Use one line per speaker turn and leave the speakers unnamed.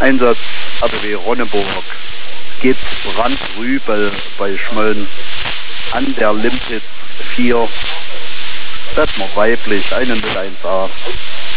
Einsatz ABW Ronneburg. Geht Brandrübel bei Schmölln an der Limpitz 4. Das mal weiblich, 101A.